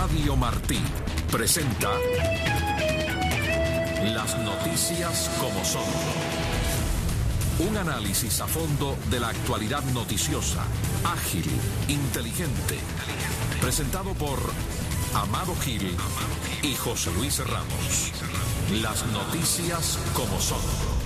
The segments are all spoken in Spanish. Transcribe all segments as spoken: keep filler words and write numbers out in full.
Radio Martí presenta Las noticias como son. Un análisis a fondo de la actualidad noticiosa, ágil, inteligente, presentado por Amado Gil y José Luis Ramos. Las noticias como son.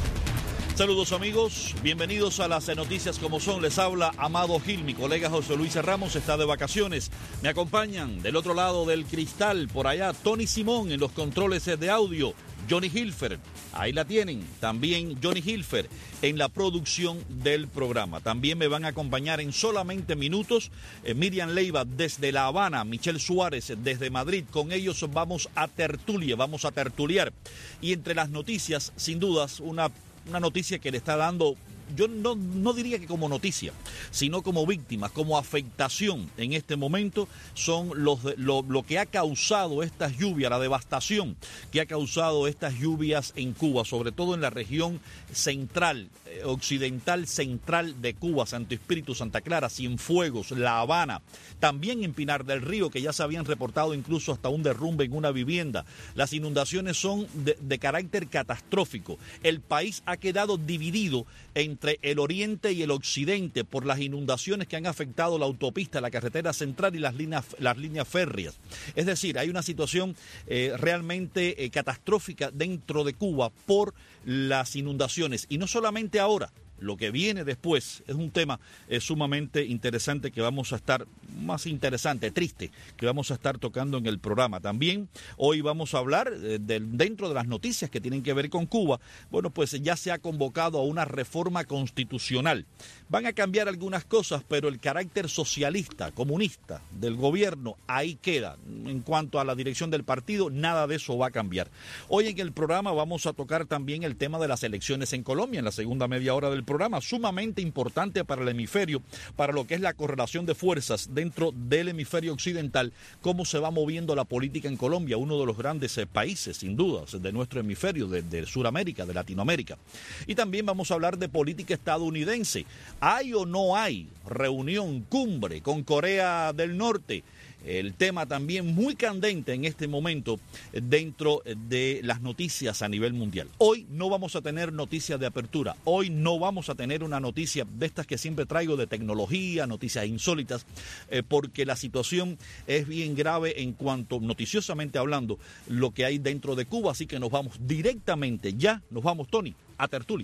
Saludos amigos, bienvenidos a las noticias como son. Les habla Amado Gil, mi colega José Luis Ramos está de vacaciones. Me acompañan del otro lado del cristal, por allá, Tony Simón en los controles de audio, Johnny Hilfer, ahí la tienen, también Johnny Hilfer en la producción del programa. También me van a acompañar en solamente minutos eh, Miriam Leiva desde La Habana, Michelle Suárez desde Madrid. Con ellos vamos a tertulia, vamos a tertuliar. Y entre las noticias, sin dudas, una... Una noticia que le está dando, yo no, no diría que como noticia, sino como víctima, como afectación en este momento, son los lo, lo que ha causado estas lluvias, la devastación que ha causado estas lluvias en Cuba, sobre todo en la región central, eh, occidental central de Cuba, Santo Espíritu, Santa Clara, Cienfuegos, La Habana, también en Pinar del Río, que ya se habían reportado incluso hasta un derrumbe en una vivienda. Las inundaciones son de, de carácter catastrófico. El país ha quedado dividido entre el oriente y el occidente por las inundaciones que han afectado la autopista, la carretera central y las líneas, las líneas férreas. Es decir, hay una situación eh, realmente eh, catastrófica dentro de Cuba por las inundaciones. Y no solamente ahora. Lo que viene después es un tema eh, sumamente interesante que vamos a estar, más interesante, triste, que vamos a estar tocando en el programa. También hoy vamos a hablar eh, de, dentro de las noticias que tienen que ver con Cuba. Bueno, pues ya se ha convocado a una reforma constitucional. Van a cambiar algunas cosas, pero el carácter socialista, comunista del gobierno, ahí queda. En cuanto a la dirección del partido, nada de eso va a cambiar. Hoy en el programa vamos a tocar también el tema de las elecciones en Colombia, en la segunda media hora del programa. programa sumamente importante para el hemisferio, para lo que es la correlación de fuerzas dentro del hemisferio occidental, cómo se va moviendo la política en Colombia, uno de los grandes eh, países, sin dudas, de nuestro hemisferio, de, de Sudamérica, de Latinoamérica. Y también vamos a hablar de política estadounidense. ¿Hay o no hay reunión, cumbre con Corea del Norte? El tema también muy candente en este momento dentro de las noticias a nivel mundial. Hoy no vamos a tener noticias de apertura, hoy no vamos a tener una noticia de estas que siempre traigo de tecnología, noticias insólitas, eh, porque la situación es bien grave en cuanto, noticiosamente hablando, lo que hay dentro de Cuba, así que nos vamos directamente, ya nos vamos, Tony, a tertulia.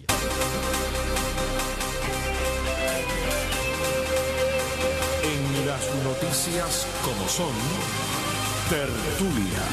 Las noticias como son, tertulia.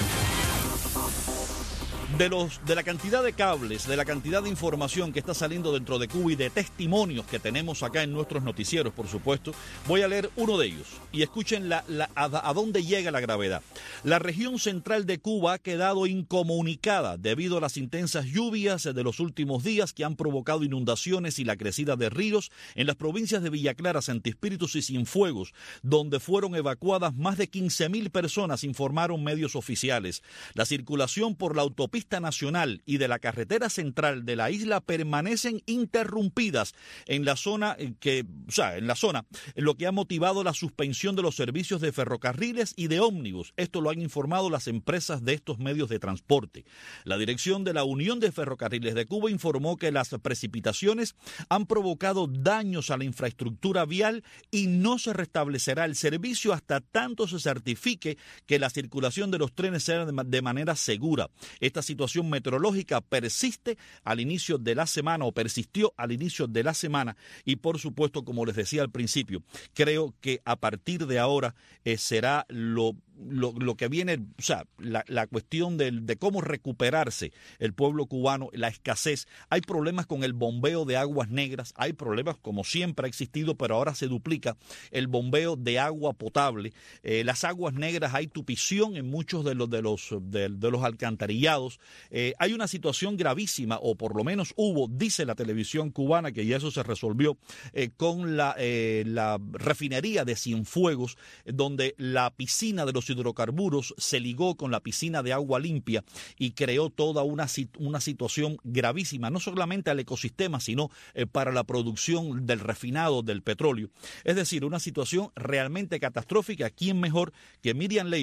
De, los, de la cantidad de cables, de la cantidad de información que está saliendo dentro de Cuba y de testimonios que tenemos acá en nuestros noticieros, por supuesto, voy a leer uno de ellos y escuchen la, la, a, a dónde llega la gravedad. La región central de Cuba ha quedado incomunicada debido a las intensas lluvias de los últimos días que han provocado inundaciones y la crecida de ríos en las provincias de Villa Clara, Santo Espíritu y Cienfuegos, donde fueron evacuadas más de quince mil personas, informaron medios oficiales. La circulación por la autopista nacional y de la carretera central de la isla permanecen interrumpidas en la zona que, o sea, en la zona, lo que ha motivado la suspensión de los servicios de ferrocarriles y de ómnibus. Esto lo han informado las empresas de estos medios de transporte. La dirección de la Unión de Ferrocarriles de Cuba informó que las precipitaciones han provocado daños a la infraestructura vial y no se restablecerá el servicio hasta tanto se certifique que la circulación de los trenes sea de manera segura. Esta situación meteorológica persiste al inicio de la semana o persistió al inicio de la semana y por supuesto, como les decía al principio, creo que a partir de ahora eh, será lo Lo, lo que viene, o sea, la, la cuestión de, de cómo recuperarse el pueblo cubano, la escasez. Hay problemas con el bombeo de aguas negras, hay problemas como siempre ha existido, pero ahora se duplica el bombeo de agua potable. Eh, las aguas negras, hay tupición en muchos de los, de los, de, de los alcantarillados. Eh, hay una situación gravísima, o por lo menos hubo, dice la televisión cubana, que ya eso se resolvió eh, con la, eh, la refinería de Cienfuegos, donde la piscina de los hidrocarburos se ligó con la piscina de agua limpia y creó toda una, una situación gravísima, no solamente al ecosistema, sino eh, para la producción del refinado del petróleo. Es decir, una situación realmente catastrófica. ¿Quién mejor que Miriam Leiva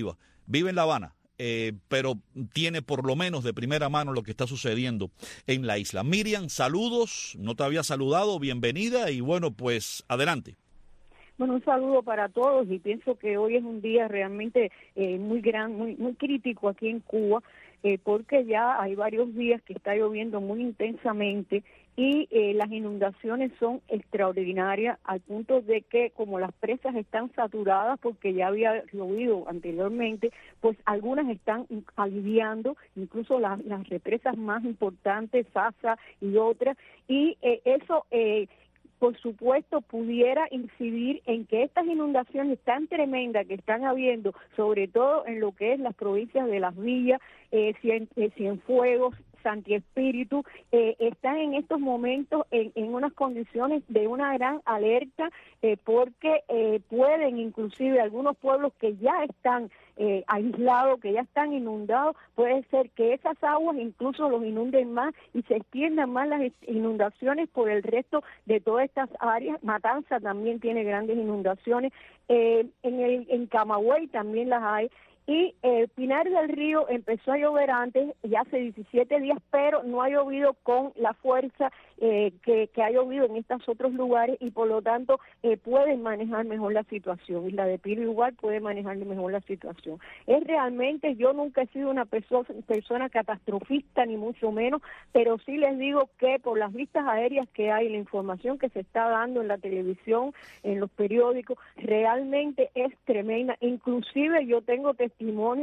vive en La Habana, eh, pero tiene por lo menos de primera mano lo que está sucediendo en la isla. Miriam, saludos, no te había saludado, bienvenida y bueno, pues adelante. Bueno, un saludo para todos y pienso que hoy es un día realmente eh, muy gran, muy muy crítico aquí en Cuba, eh, porque ya hay varios días que está lloviendo muy intensamente y eh, las inundaciones son extraordinarias al punto de que como las presas están saturadas porque ya había llovido anteriormente, pues algunas están aliviando, incluso las, las represas más importantes, Sasa y otras, y eh, eso... Eh, por supuesto, pudiera incidir en que estas inundaciones tan tremendas que están habiendo, sobre todo en lo que es las provincias de Las Villas, eh, Cien, eh, Cienfuegos, Santi Espíritu, eh, están en estos momentos en, en unas condiciones de una gran alerta, eh, porque eh, pueden inclusive algunos pueblos que ya están eh, aislados, que ya están inundados, puede ser que esas aguas incluso los inunden más y se extiendan más las inundaciones por el resto de todas estas áreas. Matanza también tiene grandes inundaciones, eh, en, el, en Camagüey también las hay. Y eh, Pinar del Río empezó a llover antes, ya hace diecisiete días, pero no ha llovido con la fuerza eh, que, que ha llovido en estos otros lugares y por lo tanto eh, pueden manejar mejor la situación. Y la de Piro igual puede manejar mejor la situación. Es realmente, yo nunca he sido una perso persona catastrofista ni mucho menos, pero sí les digo que por las vistas aéreas que hay, la información que se está dando en la televisión, en los periódicos, realmente es tremenda. Inclusive yo tengo testimonio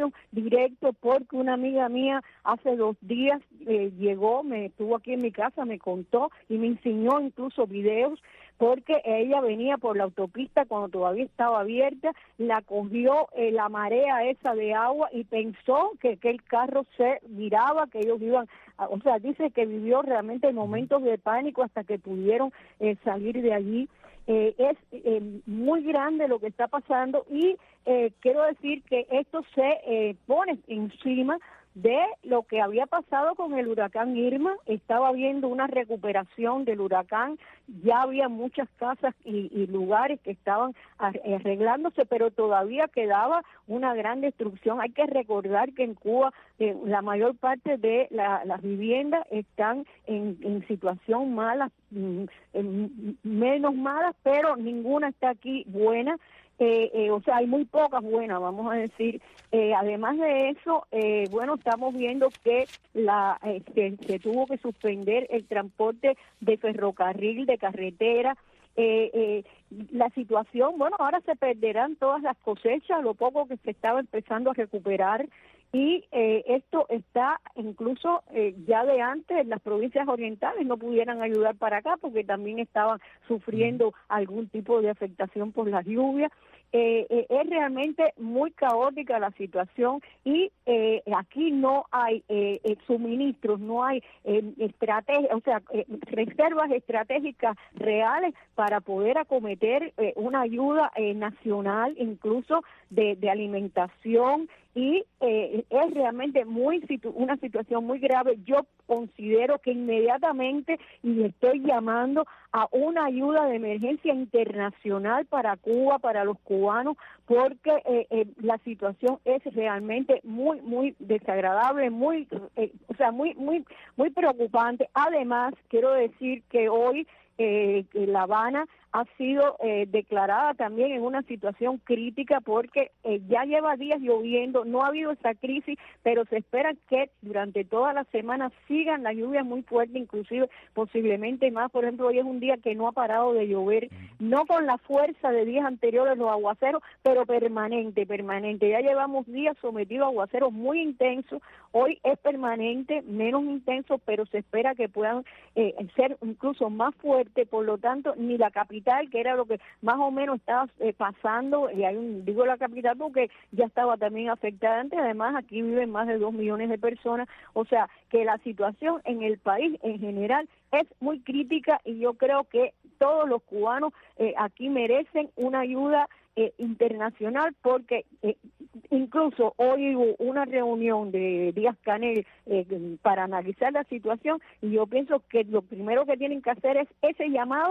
directo porque una amiga mía hace dos días eh, llegó, me estuvo aquí en mi casa, me contó y me enseñó incluso videos porque ella venía por la autopista cuando todavía estaba abierta, la cogió eh, la marea esa de agua y pensó que, que el carro se viraba, que ellos iban, a, o sea, dice que vivió realmente momentos de pánico hasta que pudieron eh, salir de allí. Eh, es eh, muy grande lo que está pasando y eh, quiero decir que esto se eh, pone encima de lo que había pasado con el huracán Irma. Estaba habiendo una recuperación del huracán, ya había muchas casas y, y lugares que estaban arreglándose, pero todavía quedaba una gran destrucción. Hay que recordar que en Cuba eh, la mayor parte de la, las viviendas están en, en situación mala, mm, en, menos malas, pero ninguna está aquí buena. Eh, eh, o sea, hay muy pocas buenas, vamos a decir. Eh, además de eso, eh, bueno, estamos viendo que la eh, se, se tuvo que suspender el transporte de ferrocarril, de carretera. Eh, eh, la situación, bueno, ahora se perderán todas las cosechas, lo poco que se estaba empezando a recuperar. Y eh, esto está incluso eh, ya de antes, las provincias orientales no pudieran ayudar para acá porque también estaban sufriendo algún tipo de afectación por las lluvias. Eh, eh, es realmente muy caótica la situación y eh, aquí no hay eh, eh, suministros, no hay eh, estrategias, o sea, eh, reservas estratégicas reales para poder acometer eh, una ayuda eh, nacional, incluso de, de alimentación. Y eh, es realmente muy situ una situación muy grave. Yo considero que inmediatamente, y estoy llamando a una ayuda de emergencia internacional para Cuba, para los cubanos, porque eh, eh, la situación es realmente muy, muy desagradable, muy, eh, o sea, muy, muy, muy preocupante. Además, quiero decir que hoy eh, La Habana ha sido eh, declarada también en una situación crítica porque eh, ya lleva días lloviendo, no ha habido esa crisis, pero se espera que durante toda la semana sigan las lluvias muy fuertes, inclusive posiblemente más. Por ejemplo, hoy es un día que no ha parado de llover, no con la fuerza de días anteriores los aguaceros, pero permanente, permanente. Ya llevamos días sometidos a aguaceros muy intensos, hoy es permanente, menos intenso, pero se espera que puedan eh, ser incluso más fuertes, por lo tanto, ni la capital, que era lo que más o menos estaba eh, pasando, y hay un, digo la capital porque ya estaba también afectada antes, además aquí viven más de dos millones de personas, o sea que la situación en el país en general es muy crítica y yo creo que todos los cubanos eh, aquí merecen una ayuda eh, internacional porque eh, incluso hoy hubo una reunión de Díaz-Canel eh, para analizar la situación y yo pienso que lo primero que tienen que hacer es ese llamado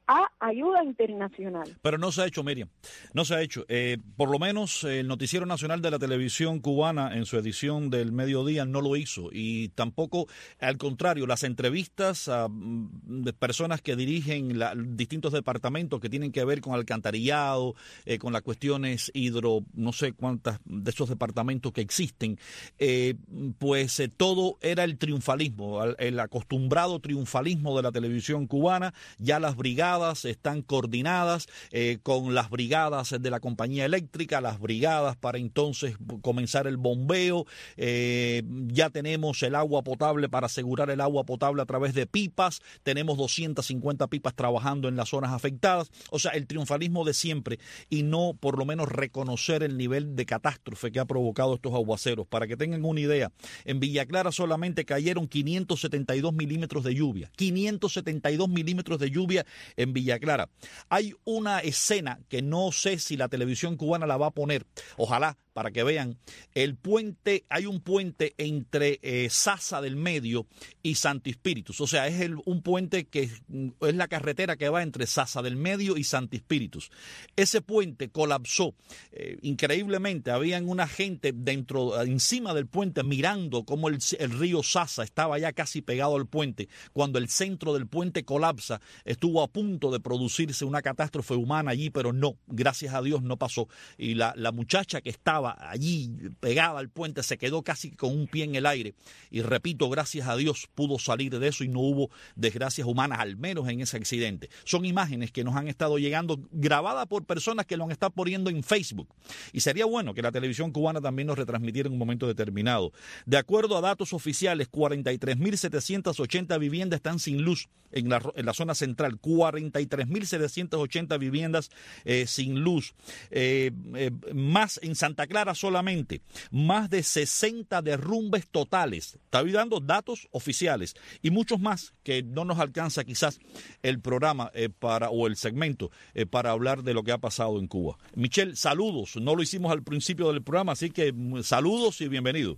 a ayuda internacional. Pero no se ha hecho, Miriam, no se ha hecho. Eh, por lo menos el Noticiero Nacional de la Televisión Cubana en su edición del mediodía no lo hizo, y tampoco, al contrario, las entrevistas a de personas que dirigen la, distintos departamentos que tienen que ver con alcantarillado, eh, con las cuestiones hidro, no sé cuántas de esos departamentos que existen, eh, pues eh, todo era el triunfalismo, el acostumbrado triunfalismo de la televisión cubana. Ya las brigadas están coordinadas eh, con las brigadas de la compañía eléctrica, las brigadas para entonces comenzar el bombeo, eh, ya tenemos el agua potable para asegurar el agua potable a través de pipas, tenemos doscientas cincuenta pipas trabajando en las zonas afectadas, o sea, el triunfalismo de siempre, y no por lo menos reconocer el nivel de catástrofe que ha provocado estos aguaceros. Para que tengan una idea, en Villa Clara solamente cayeron quinientos setenta y dos milímetros de lluvia, quinientos setenta y dos milímetros de lluvia en Villa Clara. Hay una escena que no sé si la televisión cubana la va a poner, ojalá, para que vean el puente. Hay un puente entre eh, Sasa del Medio y Santi Espíritus, o sea, es el, un puente que es, es la carretera que va entre Sasa del Medio y Santi Espíritus. Ese puente colapsó, eh, increíblemente, habían una gente dentro, encima del puente, mirando cómo el, el río Sasa estaba ya casi pegado al puente. Cuando el centro del puente colapsa, estuvo a punto de producirse una catástrofe humana allí, pero no, gracias a Dios no pasó, y la, la muchacha que estaba allí pegada al puente se quedó casi con un pie en el aire, y repito, gracias a Dios pudo salir de eso y no hubo desgracias humanas, al menos en ese accidente. Son imágenes que nos han estado llegando, grabadas por personas que lo han estado poniendo en Facebook, y sería bueno que la televisión cubana también nos retransmitiera en un momento determinado. De acuerdo a datos oficiales, cuarenta y tres mil setecientas ochenta viviendas están sin luz en la, en la zona central, cuarenta y tres mil setecientas ochenta viviendas eh, sin luz, eh, eh, más en Santa Clara solamente, más de sesenta derrumbes totales. Estoy dando datos oficiales y muchos más que no nos alcanza quizás el programa eh, para o el segmento eh, para hablar de lo que ha pasado en Cuba. Michelle, saludos. No lo hicimos al principio del programa, así que saludos y bienvenido.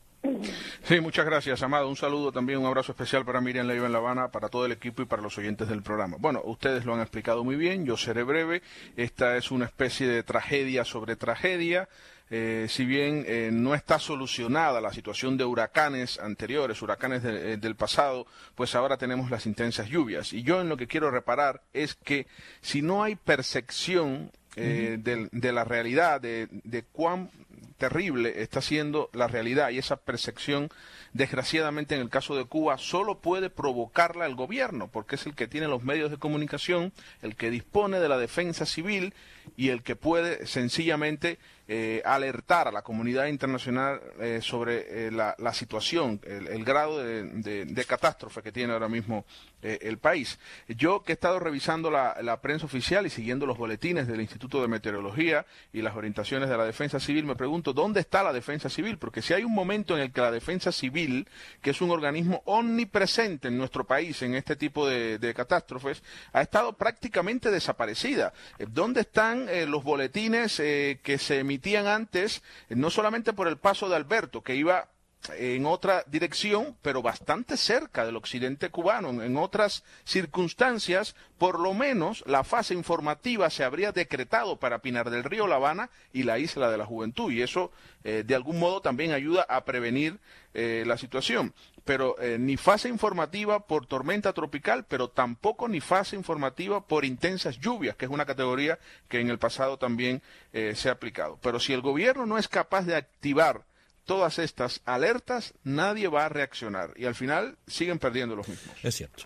Sí, muchas gracias, Amado. Un saludo también, un abrazo especial para Miriam Leiva en La Habana, para todo el equipo y para los oyentes del programa. Bueno, ustedes lo han explicado muy bien, yo seré breve. Esta es una especie de tragedia sobre tragedia. Eh, si bien eh, no está solucionada la situación de huracanes anteriores, huracanes de, eh, del pasado, pues ahora tenemos las intensas lluvias. Y yo en lo que quiero reparar es que si no hay percepción eh, uh-huh. de, de la realidad, de, de cuán terrible está siendo la realidad, y esa percepción, desgraciadamente en el caso de Cuba, solo puede provocarla el gobierno, porque es el que tiene los medios de comunicación, el que dispone de la defensa civil y el que puede sencillamente eh, alertar a la comunidad internacional eh, sobre eh, la, la situación, el, el grado de, de, de catástrofe que tiene ahora mismo eh, el país. Yo que he estado revisando la, la prensa oficial y siguiendo los boletines del Instituto de Meteorología y las orientaciones de la defensa civil, me pregunto, ¿dónde está la defensa civil? Porque si hay un momento en el que la defensa civil, que es un organismo omnipresente en nuestro país en este tipo de, de catástrofes, ha estado prácticamente desaparecida. ¿Dónde están eh, los boletines eh, que se emitían antes, eh, no solamente por el paso de Alberto, que iba en otra dirección, pero bastante cerca del occidente cubano? En otras circunstancias, por lo menos la fase informativa se habría decretado para Pinar del Río, La Habana y la Isla de la Juventud, y eso eh, de algún modo también ayuda a prevenir eh, la situación. Pero eh, ni fase informativa por tormenta tropical, pero tampoco ni fase informativa por intensas lluvias, que es una categoría que en el pasado también eh, se ha aplicado. Pero si el gobierno no es capaz de activar todas estas alertas, nadie va a reaccionar y al final siguen perdiendo los mismos. Es cierto.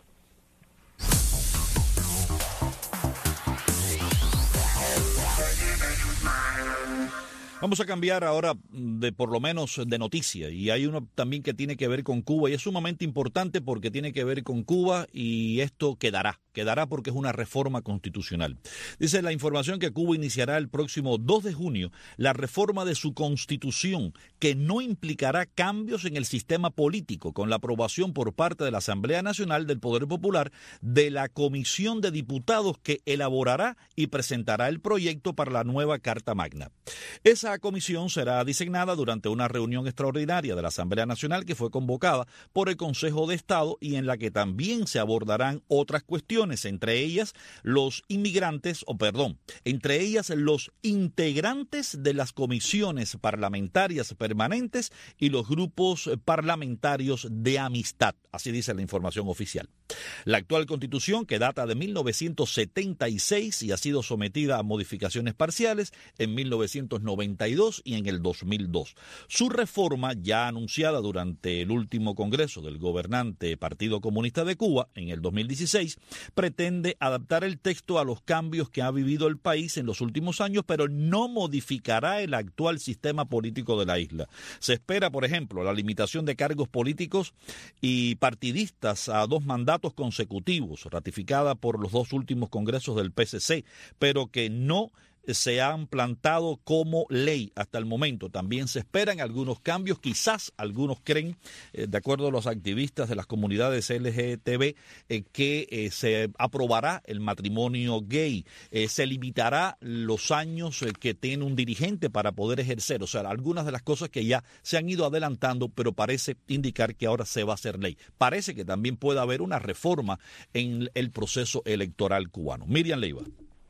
Vamos a cambiar ahora de por lo menos de noticia, y hay uno también que tiene que ver con Cuba, y es sumamente importante porque tiene que ver con Cuba, y esto quedará, quedará porque es una reforma constitucional. Dice la información que Cuba iniciará el próximo dos de junio la reforma de su constitución, que no implicará cambios en el sistema político, con la aprobación por parte de la Asamblea Nacional del Poder Popular de la Comisión de Diputados que elaborará y presentará el proyecto para la nueva Carta Magna. Esa comisión será designada durante una reunión extraordinaria de la Asamblea Nacional que fue convocada por el Consejo de Estado y en la que también se abordarán otras cuestiones comisiones, entre ellas los inmigrantes, o perdón, entre ellas los integrantes de las comisiones parlamentarias permanentes y los grupos parlamentarios de amistad, así dice la información oficial. La actual Constitución, que data de mil novecientos setenta y seis y ha sido sometida a modificaciones parciales en mil novecientos noventa y dos y en el dos mil dos. Su reforma, ya anunciada durante el último Congreso del gobernante Partido Comunista de Cuba en el dos mil dieciséis, pretende adaptar el texto a los cambios que ha vivido el país en los últimos años, pero no modificará el actual sistema político de la isla. Se espera, por ejemplo, la limitación de cargos políticos y partidistas a dos mandatos consecutivos, ratificada por los dos últimos congresos del P C C, pero que no se han plantado como ley hasta el momento. También se esperan algunos cambios, quizás algunos creen, eh, de acuerdo a los activistas de las comunidades L G B T, eh, que eh, se aprobará el matrimonio gay, eh, se limitará los años eh, que tiene un dirigente para poder ejercer, o sea, algunas de las cosas que ya se han ido adelantando, pero parece indicar que ahora se va a hacer ley. Parece que también puede haber una reforma en el proceso electoral cubano. Miriam Leiva.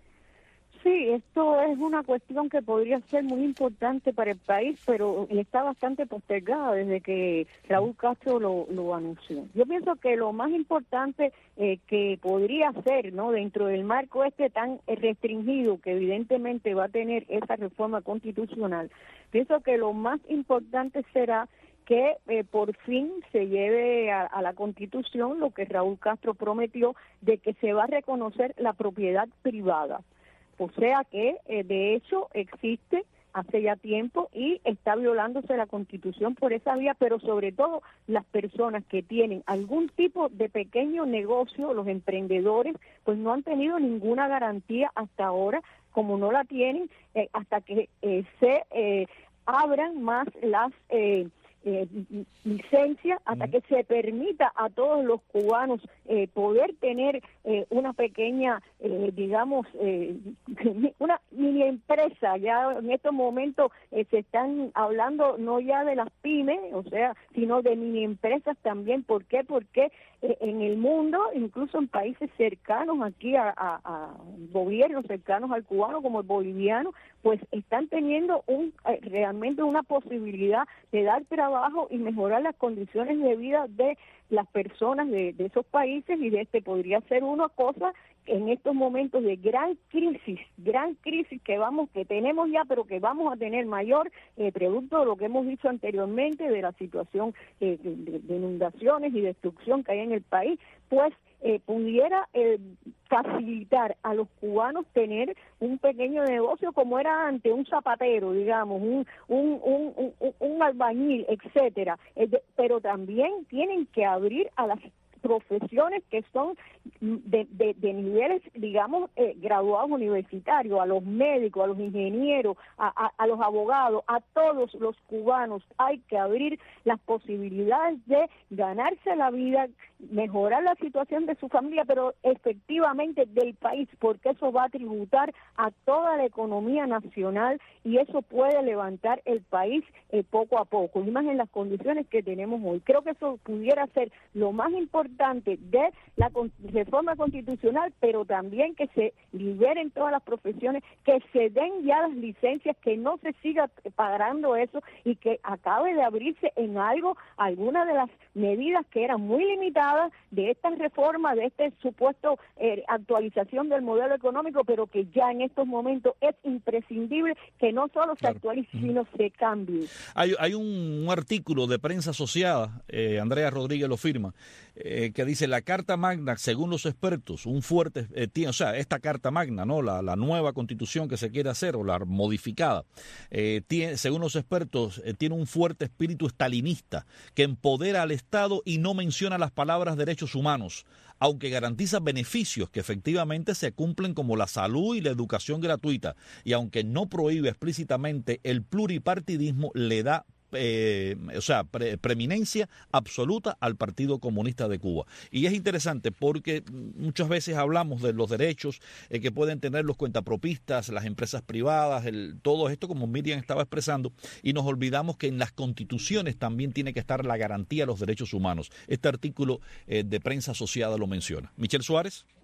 Sí, esto es una cuestión que podría ser muy importante para el país, pero está bastante postergada desde que Raúl Castro lo, lo anunció. Yo pienso que lo más importante eh, que podría ser, ¿no?, dentro del marco este tan restringido que evidentemente va a tener esa reforma constitucional, pienso que lo más importante será que eh, por fin se lleve a, a la Constitución lo que Raúl Castro prometió de que se va a reconocer la propiedad privada. O sea que, eh, de hecho, existe hace ya tiempo y está violándose la Constitución por esa vía, pero sobre todo las personas que tienen algún tipo de pequeño negocio, los emprendedores, pues no han tenido ninguna garantía hasta ahora, como no la tienen, eh, hasta que eh, se eh, abran más las eh, eh, licencias, hasta que se permita a todos los cubanos eh, poder tener eh, una pequeña, eh, digamos, eh, una mini empresa. Ya en estos momentos eh, se están hablando no ya de las pymes, o sea, sino de mini empresas también. ¿Por qué? Porque eh, en el mundo, incluso en países cercanos aquí a, a, a gobiernos cercanos al cubano como el boliviano, pues están teniendo un eh, realmente una posibilidad de dar trabajo y mejorar las condiciones de vida de las personas de, de esos países, y de este podría ser una cosa en estos momentos de gran crisis, gran crisis que vamos, que tenemos ya, pero que vamos a tener mayor, eh, producto de lo que hemos dicho anteriormente, de la situación eh, de, de inundaciones y destrucción que hay en el país, pues eh, pudiera eh, facilitar a los cubanos tener un pequeño negocio como era antes, un zapatero, digamos, un un un, un, un albañil, etcétera. Eh, de, pero también tienen que abrir a las profesiones que son de, de, de niveles, digamos, eh, graduados universitarios, a los médicos, a los ingenieros, a, a, a los abogados, a todos los cubanos. Hay que abrir las posibilidades de ganarse la vida, mejorar la situación de su familia, pero efectivamente del país, porque eso va a tributar a toda la economía nacional y eso puede levantar el país eh, poco a poco, y más en las condiciones que tenemos hoy. Creo que eso pudiera ser lo más importante de la reforma constitucional, pero también que se liberen todas las profesiones, que se den ya las licencias, que no se siga pagando eso y que acabe de abrirse en algo algunas de las medidas que eran muy limitadas de esta reforma, de este supuesto eh, actualización del modelo económico, pero que ya en estos momentos es imprescindible que no solo se actualice, sino se cambie. Hay, hay un, un artículo de prensa asociada, eh, Andrea Rodríguez lo firma, eh, que dice: la Carta Magna, según los expertos, un fuerte, eh, tiene, o sea, esta Carta Magna, no, la, la nueva Constitución que se quiere hacer o la modificada, eh, tiene, según los expertos, eh, tiene un fuerte espíritu estalinista que empodera al Estado y no menciona las palabras derechos humanos, aunque garantiza beneficios que efectivamente se cumplen como la salud y la educación gratuita, y aunque no prohíbe explícitamente el pluripartidismo, le da Eh, o sea, pre, preeminencia absoluta al Partido Comunista de Cuba. Y es interesante porque muchas veces hablamos de los derechos eh, que pueden tener los cuentapropistas, las empresas privadas, el, todo esto, como Miriam estaba expresando, y nos olvidamos que en las constituciones también tiene que estar la garantía de los derechos humanos. Este artículo eh, de prensa asociada lo menciona. Michelle Suárez.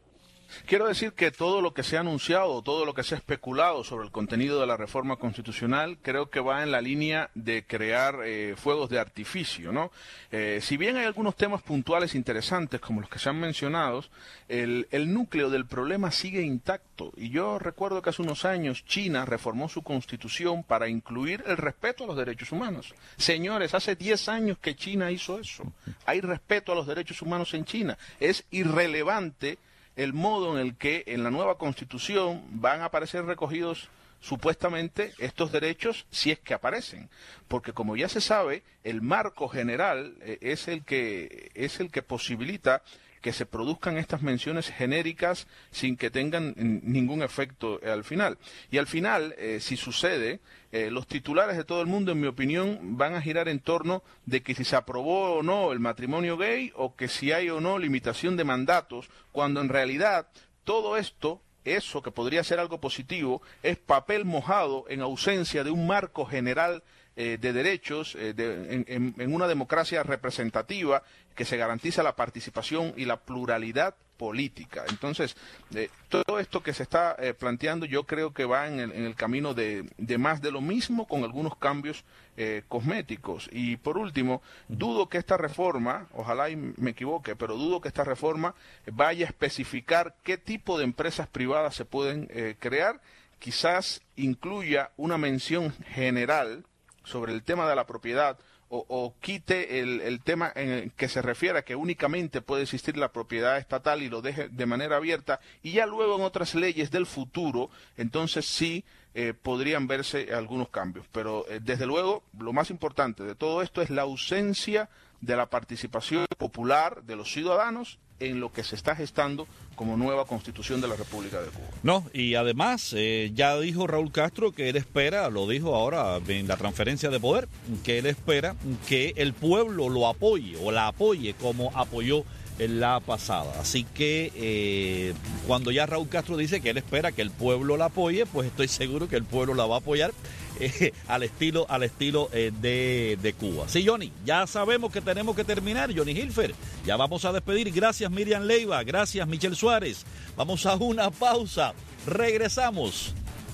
Quiero decir que todo lo que se ha anunciado, todo lo que se ha especulado sobre el contenido de la reforma constitucional, creo que va en la línea de crear eh, fuegos de artificio, ¿no? Eh, si bien hay algunos temas puntuales interesantes, como los que se han mencionado, el, el núcleo del problema sigue intacto. Y yo recuerdo que hace unos años China reformó su constitución para incluir el respeto a los derechos humanos. Señores, hace diez años que China hizo eso. Hay respeto a los derechos humanos en China. Es irrelevante el modo en el que en la nueva Constitución van a aparecer recogidos supuestamente estos derechos, si es que aparecen, porque como ya se sabe, el marco general eh, es el que es el que posibilita que se produzcan estas menciones genéricas sin que tengan ningún efecto eh, al final. Y al final, eh, si sucede, eh, los titulares de todo el mundo, en mi opinión, van a girar en torno de que si se aprobó o no el matrimonio gay o que si hay o no limitación de mandatos, cuando en realidad todo esto, eso que podría ser algo positivo, es papel mojado en ausencia de un marco general eh, de derechos eh, de, en, en, en una democracia representativa que se garantiza la participación y la pluralidad política. Entonces, eh, todo esto que se está eh, planteando yo creo que va en el, en el camino de, de más de lo mismo, con algunos cambios eh, cosméticos. Y por último, dudo que esta reforma, ojalá y me equivoque, pero dudo que esta reforma vaya a especificar qué tipo de empresas privadas se pueden eh, crear. Quizás incluya una mención general sobre el tema de la propiedad, O, o quite el, el tema en el que se refiere a que únicamente puede existir la propiedad estatal y lo deje de manera abierta, y ya luego en otras leyes del futuro, entonces sí eh, podrían verse algunos cambios. Pero eh, desde luego, lo más importante de todo esto es la ausencia de la participación popular de los ciudadanos en lo que se está gestando como nueva Constitución de la República de Cuba. No, y además eh, ya dijo Raúl Castro que él espera, lo dijo ahora en la transferencia de poder, que él espera que el pueblo lo apoye o la apoye como apoyó en la pasada. Así que eh, cuando ya Raúl Castro dice que él espera que el pueblo la apoye, pues estoy seguro que el pueblo la va a apoyar eh, al estilo al estilo eh, de, de Cuba. Sí, Johnny, ya sabemos que tenemos que terminar, Johnny Hilfer. Ya vamos a despedir. Gracias, Miriam Leiva. Gracias, Michelle Suárez. Vamos a una pausa. Regresamos.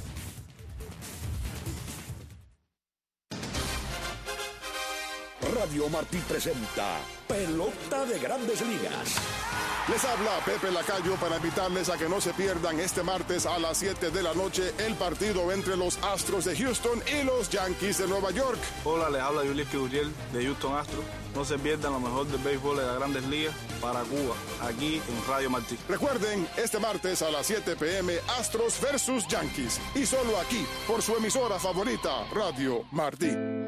Radio Martí presenta Pelota de Grandes Ligas. Les habla Pepe Lacayo para invitarles a que no se pierdan este martes a las siete de la noche el partido entre los Astros de Houston y los Yankees de Nueva York. Hola, les habla Yulieski Uriel de Houston Astros. No se pierdan lo mejor del béisbol de las Grandes Ligas para Cuba, aquí en Radio Martí. Recuerden, este martes a las siete p m Astros versus Yankees. Y solo aquí, por su emisora favorita, Radio Martí.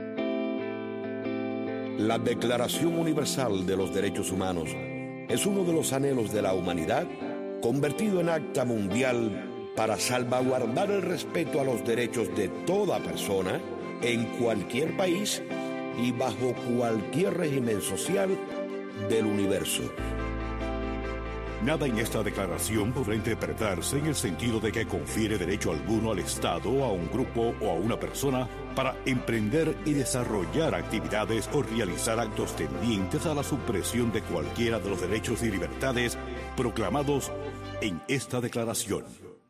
La Declaración Universal de los Derechos Humanos es uno de los anhelos de la humanidad convertido en acta mundial para salvaguardar el respeto a los derechos de toda persona en cualquier país y bajo cualquier régimen social del universo. Nada en esta declaración podrá interpretarse en el sentido de que confiere derecho alguno al Estado, a un grupo o a una persona para emprender y desarrollar actividades o realizar actos tendientes a la supresión de cualquiera de los derechos y libertades proclamados en esta declaración.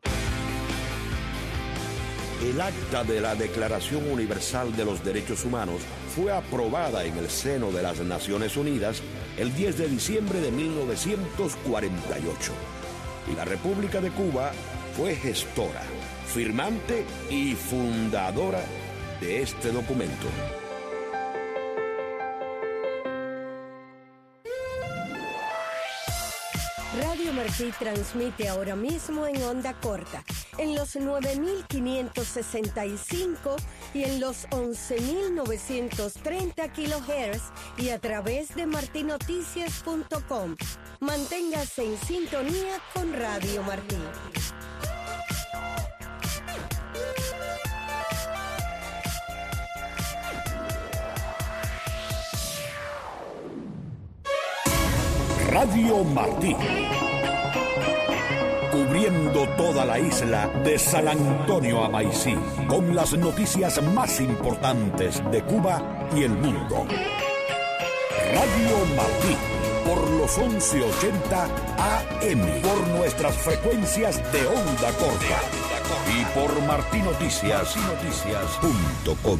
El acta de la Declaración Universal de los Derechos Humanos fue aprobada en el seno de las Naciones Unidas el diez de diciembre de mil novecientos cuarenta y ocho. Y la República de Cuba fue gestora, firmante y fundadora de este documento. Radio Martí transmite ahora mismo en onda corta, en los nueve mil quinientos sesenta y cinco y en los once mil novecientos treinta kilohertz y a través de martinoticias punto com. Manténgase en sintonía con Radio Martí. Radio Martí, cubriendo toda la isla de San Antonio a Maicí, con las noticias más importantes de Cuba y el mundo. Radio Martí, por los once ochenta A M, por nuestras frecuencias de onda corta y por martí noticias punto com.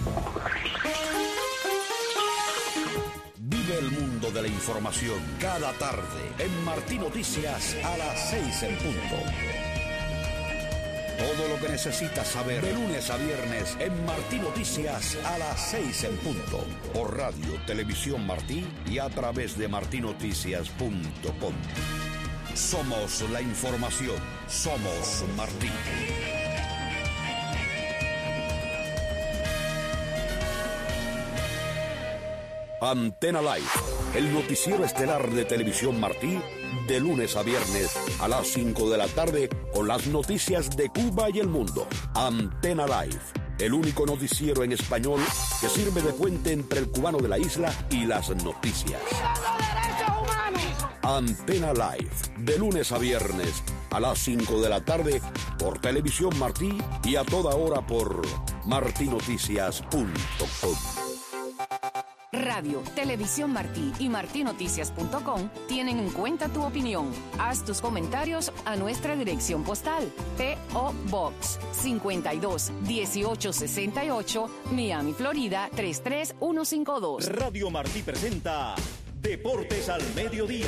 Vive el mundo de la información cada tarde en Martí Noticias a las seis en punto. Todo lo que necesitas saber de lunes a viernes en Martí Noticias a las seis en punto. Por radio, televisión Martí y a través de martí noticias punto com. Somos la información. Somos Martí. Antena Live, el noticiero estelar de Televisión Martí, de lunes a viernes a las cinco de la tarde con las noticias de Cuba y el mundo. Antena Live, el único noticiero en español que sirve de puente entre el cubano de la isla y las noticias. Antena Live, de lunes a viernes a las cinco de la tarde por Televisión Martí y a toda hora por martí noticias punto com. Radio, Televisión Martí y martí noticias punto com tienen en cuenta tu opinión. Haz tus comentarios a nuestra dirección postal. P O. Box cincuenta y dos dieciocho sesenta y ocho, Miami, Florida tres tres uno cinco dos. Radio Martí presenta Deportes al Mediodía,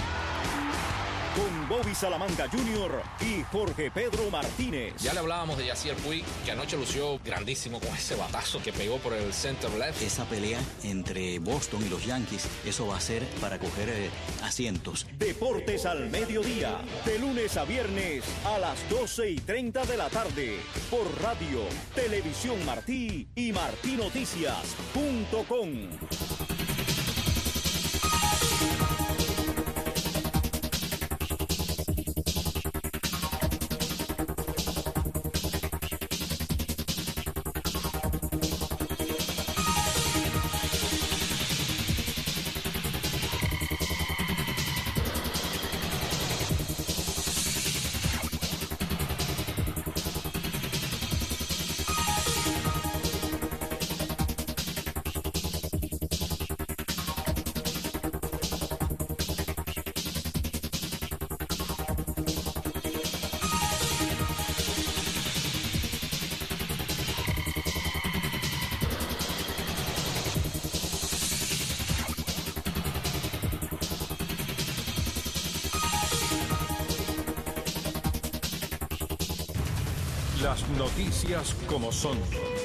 con Bobby Salamanca junior y Jorge Pedro Martínez. Ya le hablábamos de Yasiel Puig, que anoche lució grandísimo con ese batazo que pegó por el center left. Esa pelea entre Boston y los Yankees, eso va a ser para coger eh, asientos. Deportes al Mediodía, de lunes a viernes a las doce y treinta de la tarde, por radio, Televisión Martí y martí noticias punto com. Las noticias como son.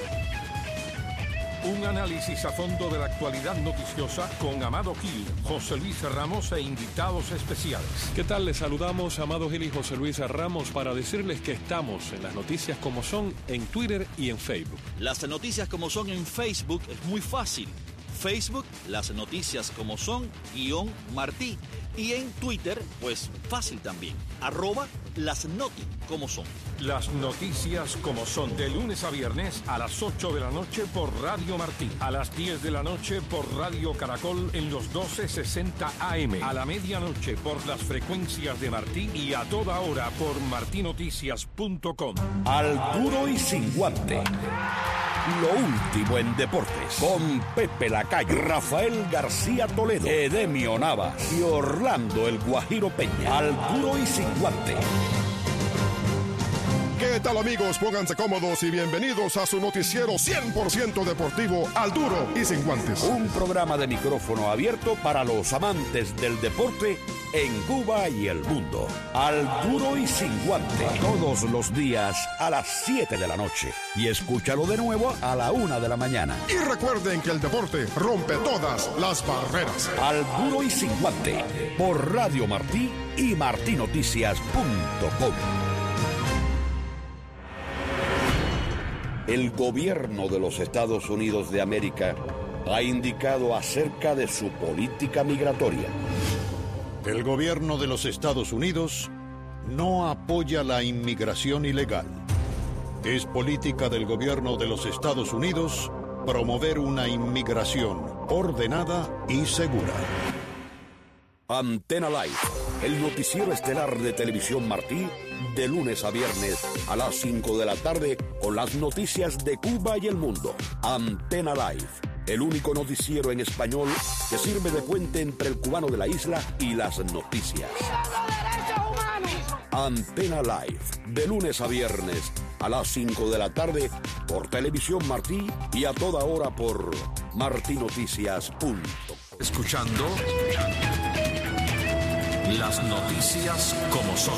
Un análisis a fondo de la actualidad noticiosa con Amado Gil, José Luis Ramos e invitados especiales. ¿Qué tal? Les saludamos Amado Gil y José Luis Ramos para decirles que estamos en las noticias como son en Twitter y en Facebook. Las noticias como son en Facebook es muy fácil. Facebook, las noticias como son, guión Martí. Y en Twitter, pues fácil también, arroba las noti como son. Las noticias como son, de lunes a viernes a las ocho de la noche por Radio Martí, a las diez de la noche por Radio Caracol en los doce sesenta A M, a la medianoche por las frecuencias de Martí y a toda hora por martí noticias punto com. Al duro y sin guante. Lo último en deportes, con Pepe Lacayo, Rafael García Toledo, Edemio Navas y Orlando el Guajiro Peña. Al duro y sin guante. ¿Qué tal, amigos? Pónganse cómodos y bienvenidos a su noticiero cien por ciento deportivo Al Duro y Sin Guantes. Un programa de micrófono abierto para los amantes del deporte en Cuba y el mundo. Al Duro y Sin Guante. Todos los días a las siete de la noche. Y escúchalo de nuevo a la una de la mañana. Y recuerden que el deporte rompe todas las barreras. Al Duro y Sin Guante. Por Radio Martí y martí noticias punto com. El gobierno de los Estados Unidos de América ha indicado acerca de su política migratoria. El gobierno de los Estados Unidos no apoya la inmigración ilegal. Es política del gobierno de los Estados Unidos promover una inmigración ordenada y segura. Antena Live, el noticiero estelar de Televisión Martí, de lunes a viernes a las cinco de la tarde con las noticias de Cuba y el mundo. Antena Live, el único noticiero en español que sirve de puente entre el cubano de la isla y las noticias. Antena Live, de lunes a viernes a las cinco de la tarde por Televisión Martí y a toda hora por martí noticias punto com. Escuchando las noticias como son.